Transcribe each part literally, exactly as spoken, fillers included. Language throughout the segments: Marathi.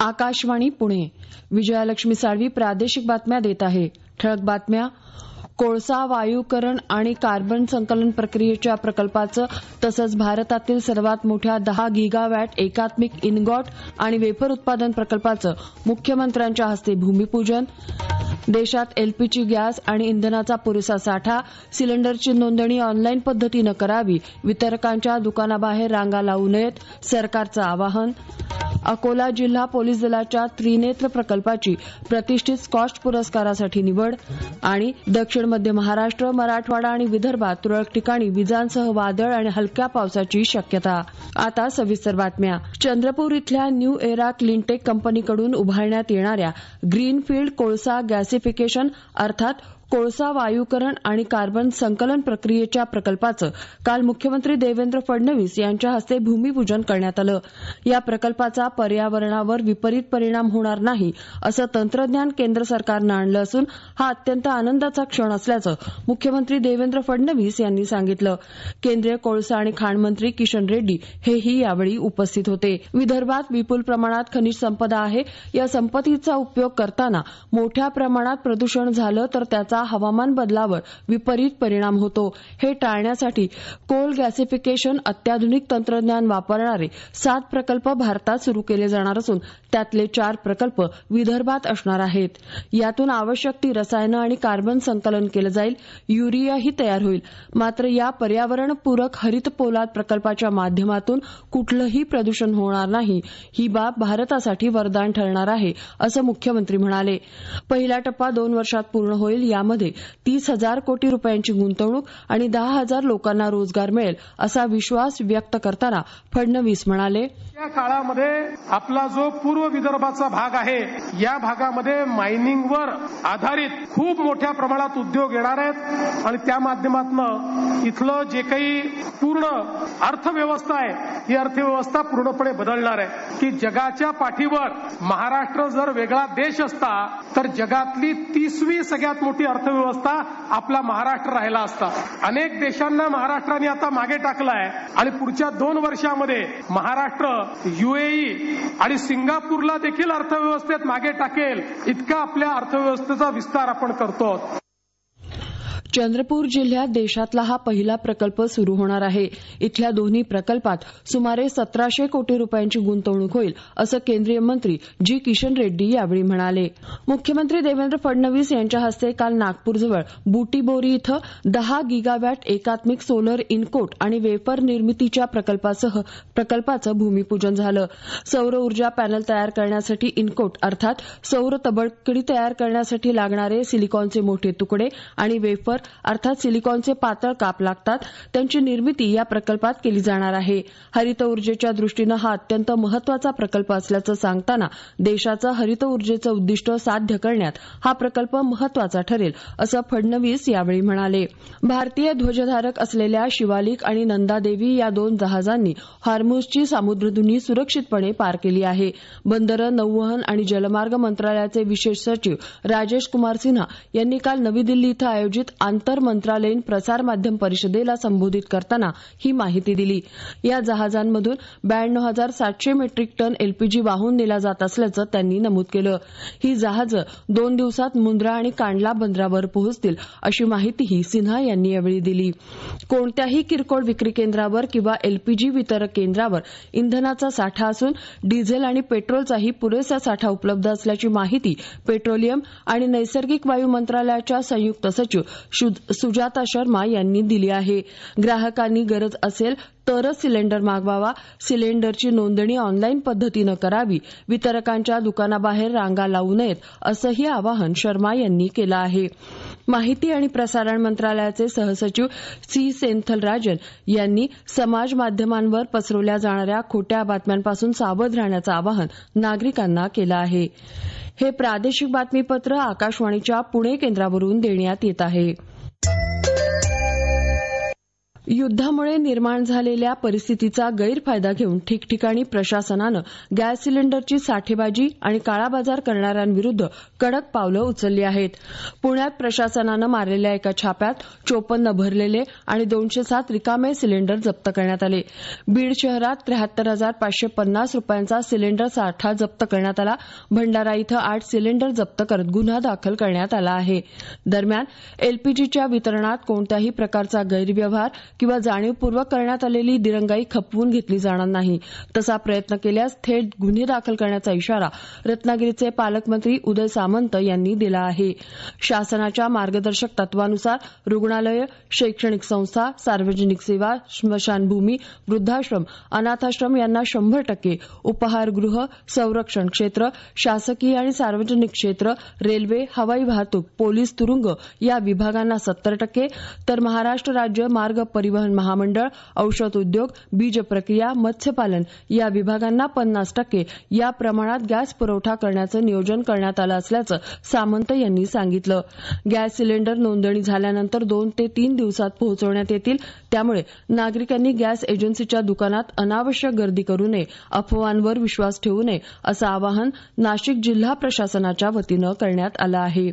आकाशवाणी पुणे. विजयालक्ष्मी साळवी प्रादेशिक बातम्या देत आहे. ठळक बातम्या. कोळसा वायूकरण आणि कार्बन संकलन प्रक्रियेच्या प्रकल्पाचं तसंच भारतातील सर्वात मोठ्या दहा गिगावॅट एकात्मिक इनगॉट आणि वेफर उत्पादन प्रकल्पाचं मुख्यमंत्र्यांच्या हस्ते भूमिपूजन. देशात एलपीजी गॅस आणि इंधनाचा पुरेसा साठा. सिलेंडरची नोंदणी ऑनलाईन पद्धतीनं करावी. वितरकांच्या दुकानाबाहेर रांगा लावू नयेत. सरकारचं आवाहन. अकोला जिल्हा पोलीस दलाच्या त्रिनेत्र प्रकल्पाची प्रतिष्ठित स्कॉच पुरस्कारासाठी निवड. आणि दक्षिण मध्य महाराष्ट्र, मराठवाडा आणि विदर्भात तुरळक ठिकाणी विजांसह वादळ आणि हलक्या पावसाची शक्यता. आता सविस्तर बातम्या. चंद्रपूर इथल्या न्यू एरा क्लीनटेक कंपनीकडून उभारण्यात येणाऱ्या ग्रीनफील्ड कोळसा गॅसिफिकेशन अर्थात कोळसा वायूकरण आणि कार्बन संकलन प्रक्रियेच्या प्रकल्पाचं काल मुख्यमंत्री देवेंद्र फडणवीस यांच्या हस्ते भूमिपूजन करण्यात आलं. या प्रकल्पाचा पर्यावरणावर विपरीत परिणाम होणार नाही असं तंत्रज्ञान केंद्र सरकारनं आणलं असून हा अत्यंत आनंदाचा क्षण असल्याचं मुख्यमंत्री देवेंद्र फडणवीस यांनी सांगितलं. केंद्रीय कोळसा आणि खाण मंत्री किशन रेड्डी हेही यावेळी उपस्थित होते. विदर्भात विपुल प्रमाणात खनिज संपदा आहे. या संपत्तीचा उपयोग करताना मोठ्या प्रमाणात प्रदूषण झालं तर त्याचा हवामान बदलावर विपरीत परिणाम होतो. हे टाळण्यासाठी कोल गॅसिफिकेशन अत्याधुनिक तंत्रज्ञान वापरणारे सात प्रकल्प भारतात सुरू केले जाणार असून त्यातले चार प्रकल्प विदर्भात असणार आहेत. यातून आवश्यक ती रसायनं आणि कार्बन संकलन केलं जाईल. युरियाही तयार होईल. मात्र या पर्यावरणपूरक हरित पोलाद प्रकल्पाच्या माध्यमातून कुठलंही प्रदूषण होणार नाही. ही बाब भारतासाठी वरदान ठरणार आहे असं मुख्यमंत्री म्हणाले. पहिला टप्पा दोन वर्षात पूर्ण होईल. यामध्ये तीस हजार कोटी रुपयांची गुंतवणूक आणि दहा हजार लोकांना रोजगार मिळेल असा विश्वास व्यक्त करताना फडणवीस म्हणाले. या काळामध्ये आपला जो पूर्व विदर्भाचा भाग आहे या भागामध्ये मायनिंगवर आधारित खूप मोठ्या प्रमाणात उद्योग येणार आहेत आणि त्या माध्यमातून इथलं जे काही पूर्ण अर्थव्यवस्था आहे ही अर्थव्यवस्था पूर्णपणे बदलणार आहे की जगाच्या पाठीवर महाराष्ट्र जर वेगळा देश असता तर जगातली तीसवी सगळ्यात मोठी अर्थव्यवस्था आपला महाराष्ट्र राहिला असता. अनेक देशांना महाराष्ट्राने आता मागे टाकलाय आणि पुढच्या दोन वर्षामध्ये महाराष्ट्र युएई आणि सिंगापूरला देखील अर्थव्यवस्थेत मागे टाकेल इतका आपल्या अर्थव्यवस्थेचा विस्तार आपण करतो. चंद्रपूर जिल्ह्यात देशातला हा पहिला प्रकल्प सुरू होणार आहे. इथल्या दोन्ही प्रकल्पात सुमारे सतराशे कोटी रुपयांची गुंतवणूक होईल असं केंद्रीय मंत्री जी किशन रेड्डी यावेळी म्हणाले. मुख्यमंत्री देवेंद्र फडणवीस यांच्या हस्ते काल नागपूरजवळ बुटीबोरी इथं दहा गिगावॅट एकात्मिक सोलर इनकोट आणि वेफर निर्मितीच्या प्रकल्पासह प्रकल्पाचं भूमिपूजन झालं. सौर ऊर्जा पॅनल तयार करण्यासाठी इनकोट अर्थात सौर तबकडी तयार करण्यासाठी लागणारे सिलिकॉनचे मोठे तुकडे आणि वेफर अर्थात सिलिकॉनचे पातळ काप लागतात. त्यांची निर्मिती या प्रकल्पात केली जाणार आहे. हरित ऊर्जेच्या दृष्टीनं हा अत्यंत महत्वाचा प्रकल्प असल्याचं सांगताना देशाचं हरित ऊर्जेचं उद्दिष्ट साध्य करण्यात हा प्रकल्प महत्वाचा ठरेल असं फडणवीस यावेळी म्हणाले. भारतीय ध्वजधारक असलेल्या शिवालिक आणि नंदादेवी या दोन जहाजांनी हॉर्मुझची सामुद्रधुनी सुरक्षितपणे पार केली आहे. बंदरं, नौवहन आणि जलमार्ग मंत्रालयाचे विशेष सचिव राजेश कुमार सिन्हा यांनी काल नवी दिल्ली इथं आयोजित आंतर मंत्रालयीन प्रसार माध्यम परिषदेला संबोधित करताना ही माहिती दिली. या जहाजांमधून ब्याण्णव हजार सातशे मेट्रिक टन एलपीजी वाहून नेला जात असल्याचं त्यांनी नमूद केलं. ही जहाजं दोन दिवसात मुंद्रा आणि कांडला बंदरावर पोहोचतील अशी माहितीही सिन्हा यांनी यावेळी दिली. कोणत्याही किरकोळ विक्री केंद्रावर किंवा एलपीजी वितरक केंद्रावर इंधनाचा साठा असून डिझेल आणि पेट्रोलचाही पुरेसा साठा उपलब्ध असल्याची माहिती पेट्रोलियम आणि नैसर्गिक वायू मंत्रालयाच्या संयुक्त सचिव सुजाता शर्मा यांनी दिली आहे. ग्राहकांनी गरज असेल तरच सिलेंडर मागवावा. सिलेंडरची नोंदणी ऑनलाईन पद्धतीनं करावी. वितरकांच्या दुकानाबाहेर रांगा लावू नयेत असंही आवाहन शर्मा यांनी केलं आहे. माहिती आणि प्रसारण मंत्रालयाचे सहसचिव सी सेंथलराजन यांनी समाज माध्यमांवर पसरवल्या जाणाऱ्या खोट्या बातम्यांपासून सावध राहण्याचं आवाहन नागरिकांना केलं आहे. हे प्रादेशिक बातमीपत्र आकाशवाणीच्या पुणे केंद्रावरून देण्यात येत आहे. युद्धामुळे निर्माण झालेल्या परिस्थितीचा गैरफायदा घेऊन ठिकठिकाणी प्रशासनानं गॅस सिलेंडरची साठेबाजी आणि काळाबाजार करणाऱ्यांविरुद्ध कडक पावलं उचलली आहेत. पुण्यात प्रशासनानं मारलेल्या एका छाप्यात चोपन्न भरलेले आणि दोनशे सात रिकामे सिलेंडर जप्त करण्यात आले. बीड शहरात त्र्याहत्तर हजार पाचशे पन्नास रुपयांचा सिलेंडर साठा जप्त करण्यात आला. भंडारा इथं आठ सिलेंडर जप्त करत गुन्हा दाखल करण्यात आला आहे. दरम्यान एलपीजीच्या वितरणात कोणत्याही प्रकारचा गैरव्यवहार किंवा जाणीवपूर्वक करण्यात आलेली दिरंगाई खपवून घेतली जाणार नाही. तसा प्रयत्न केल्यास थेट गुन्हे दाखल करण्याचा इशारा रत्नागिरीचे पालकमंत्री उदय सामंत यांनी दिला आहे. शासनाच्या मार्गदर्शक तत्वानुसार रुग्णालये, शैक्षणिक संस्था, सार्वजनिक सेवा, स्मशानभूमी, वृद्धाश्रम, अनाथाश्रम यांना शंभर टक्के, उपहारगृह, संरक्षण क्षेत्र, शासकीय आणि सार्वजनिक क्षेत्र, रेल्वे, हवाई वाहतूक, पोलीस तुरुंग या विभागांना सत्तर टक्के तर महाराष्ट्र राज्य मार्ग परिवहन महामंडळ, औषध उद्योग, बीज प्रक्रिया, मत्स्यपालन या विभागांना पन्नास टक्के या प्रमाणात गॅस पुरवठा करण्याचं नियोजन करण्यात आलं असल्याचं सामंत यांनी सांगितलं. गॅस सिलेंडर नोंदणी झाल्यानंतर दोन ते तीन दिवसात पोहोचवण्यात येतील. त्यामुळे नागरिकांनी गॅस एजन्सीच्या दुकानात अनावश्यक गर्दी करू नये, अफवांवर विश्वास ठेवू नये असं आवाहन नाशिक जिल्हा प्रशासनाच्या वतीनं करण्यात आलं आहे.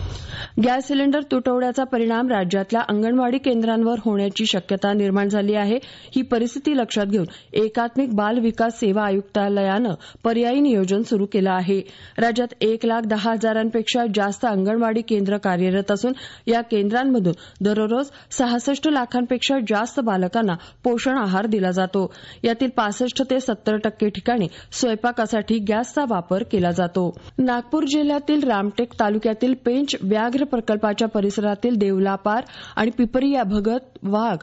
गॅस सिलेंडर तुटवड्याचा परिणाम राज्यातल्या अंगणवाडी केंद्रांवर होण्याची शक्यता निर्माण झाली आहे. ही परिस्थिती लक्षात घेऊन एकात्मिक बाल विकास सेवा आयुक्तालयानं पर्यायी नियोजन सुरू केलं आहे. राज्यात एक लाख दहा हजारांपेक्षा जास्त अंगणवाडी केंद्र कार्यरत असून या केंद्रांमधून दररोज सहासष्ट लाखांपेक्षा जास्त बालकांना पोषण आहार दिला जातो. यातील पासष्ट ते सत्तर टक्के ठिकाणी स्वयंपाकासाठी गॅसचा वापर केला जातो. नागपूर जिल्ह्यातील रामटेक तालुक्यातील पेंच व्याघ्र प्रकल्पाच्या परिसरातील देवलापार आणि पिपरी या भगत वाघ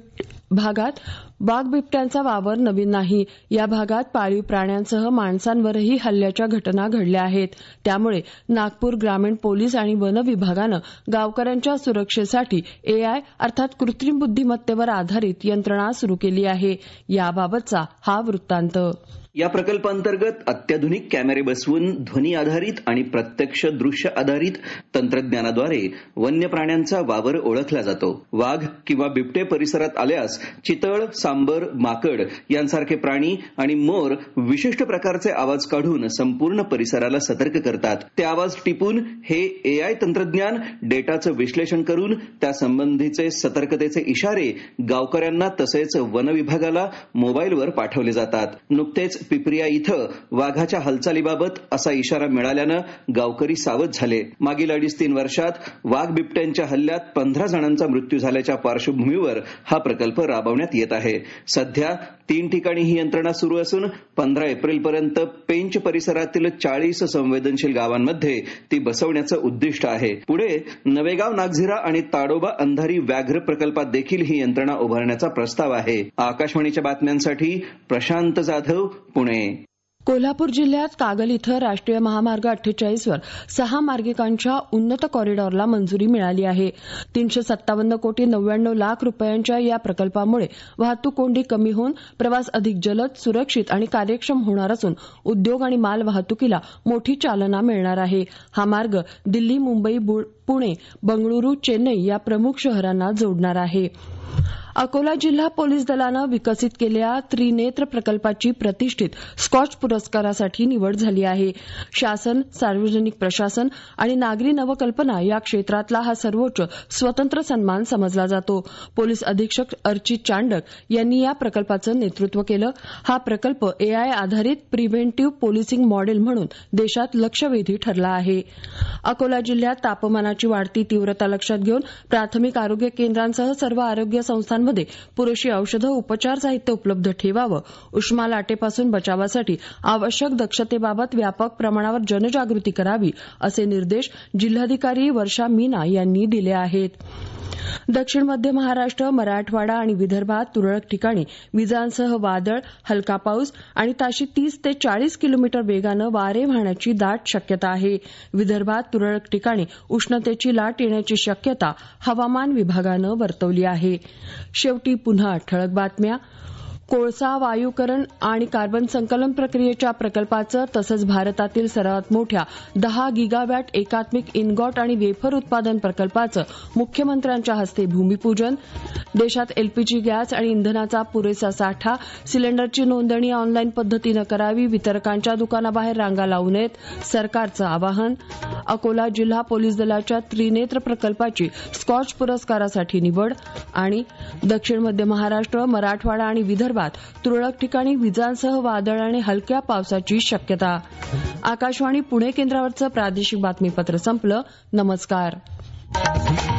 भागात वाघ बिबट्यांचा वावर नवीन नाही. या भागात पाळीव प्राण्यांसह माणसांवरही हल्ल्याच्या घटना घडल्या आहेत. त्यामुळे नागपूर ग्रामीण पोलीस आणि वन विभागानं गावकऱ्यांच्या सुरक्षेसाठी एआय अर्थात कृत्रिम बुद्धिमत्तेवर आधारित यंत्रणा सुरू केली आहे. याबाबतचा हा वृत्तांत. या प्रकल्पांतर्गत अत्याधुनिक कॅमेरे बसवून ध्वनी आधारित आणि प्रत्यक्ष दृश्य आधारित तंत्रज्ञानाद्वारे वन्य प्राण्यांचा वावर ओळखला जातो. वाघ किंवा बिबटे परिसरात आल्यास चितळ, सांबर, माकड यांसारखे प्राणी आणि मोर विशिष्ट प्रकारचे आवाज काढून संपूर्ण परिसराला सतर्क करतात. ते आवाज टिपून हे एआय तंत्रज्ञान डेटाचं विश्लेषण करून त्यासंबंधीचे सतर्कतेचे इशारे गावकऱ्यांना तसेच वन विभागाला मोबाईलवर पाठवले जातात. नुकतेच पिपरिया इथं वाघाच्या हालचालीबाबत असा इशारा मिळाल्यानं गावकरी सावध झाले. मागील अडीच तीन वर्षात वाघ बिबट्यांच्या हल्ल्यात पंधरा जणांचा मृत्यू झाल्याच्या पार्श्वभूमीवर हा प्रकल्प राबवण्यात येत आहे. सध्या तीन ठिकाणी ही यंत्रणा सुरू असून पंधरा एप्रिलपर्यंत पेंच परिसरातील चाळीस संवेदनशील गावांमध्ये ती बसवण्याचं उद्दिष्ट आहे. पुढे नवेगाव, नागझिरा आणि ताडोबा अंधारी व्याघ्र प्रकल्पात देखील ही यंत्रणा उभारण्याचा प्रस्ताव आहे. आकाशवाणीच्या बातम्यांसाठी प्रशांत जाधव, पुणे. कोल्हापूर जिल्ह्यात कागल इथं राष्ट्रीय महामार्ग अठ्ठेचाळीसवर सहा मार्गिकांच्या उन्नत कॉरिडॉरला मंजुरी मिळाली आहे. तीनशे सत्तावन्न कोटी नव्याण्णव लाख रुपयांच्या या प्रकल्पामुळे वाहतूक कोंडी कमी होऊन प्रवास अधिक जलद, सुरक्षित आणि कार्यक्षम होणार असून उद्योग आणि माल वाहतुकीला मोठी चालना मिळणार आहे. हा मार्ग दिल्ली, मुंबई, पुणे, बंगळुरू, चेन्नई या प्रमुख शहरांना जोडणार आहे. अकोला जिल्हा पोलीस दलानं विकसित केलेल्या त्रिनेत्र प्रकल्पाची प्रतिष्ठित स्कॉच पुरस्कारासाठी निवड झाली आहे. शासन, सार्वजनिक प्रशासन आणि नागरी नवकल्पना या क्षेत्रातला हा सर्वोच्च स्वतंत्र सन्मान समजला जातो. पोलीस अधीक्षक अर्चित चांडक यांनी या प्रकल्पाचं नेतृत्व केलं. हा प्रकल्प एआय आधारित प्रिव्हेंटिव्ह पोलिसिंग मॉडेल म्हणून देशात लक्षवेधी ठरला आहे. अकोला जिल्ह्यात तापमानाची वाढती तीव्रता लक्षात घेऊन प्राथमिक आरोग्य केंद्रांसह सर्व आरोग्य संस्थांमध्ये पुरेशी औषधं, उपचार साहित्य उपलब्ध ठेवावं. उष्मा लाटेपासून बचावासाठी आवश्यक दक्षतेबाबत व्यापक प्रमाणावर जनजागृती करावी असे निर्देश जिल्हाधिकारी वर्षा मीना यांनी दिले आहेत. दक्षिण मध्य महाराष्ट्र, मराठवाडा आणि विदर्भात तुरळक ठिकाणी विजांसह वादळ, हलका पाऊस आणि ताशी तीस ते चाळीस किलोमीटर वेगानं वारे वाहण्याची दाट शक्यता आहे. विदर्भात तुरळक ठिकाणी उष्णतेची लाट येण्याची शक्यता हवामान विभागानं वर्तवली आहे. शेवटी पुन्हा ठळक बातम्या. कोळसा वायूकरण आणि कार्बन संकलन प्रक्रियेच्या प्रकल्पाचं तसंच भारतातील सर्वात मोठ्या दहा गिगावॅट एकात्मिक इनगॉट आणि वेफर उत्पादन प्रकल्पाचं मुख्यमंत्र्यांच्या हस्ते भूमिपूजन. देशात एलपीजी गॅस आणि इंधनाचा पुरेसा साठा, सिलेंडरची नोंदणी ऑनलाईन पद्धतीनं करावी, वितरकांच्या दुकानाबाहेर रांगा लावू नयेत, सरकारचं आवाहन. अकोला जिल्हा पोलीस दलाच्या त्रिनेत्र प्रकल्पाची स्कॉच पुरस्कारासाठी निवड. आणि दक्षिण मध्य महाराष्ट्र, मराठवाडा आणि विदर्भात तुरळक ठिकाणी विजांसह वादळ आणि हलक्या पावसाची शक्यता. आकाशवाणी पुणे केंद्रावरचं प्रादेशिक बातमीपत्र संपलं. नमस्कार.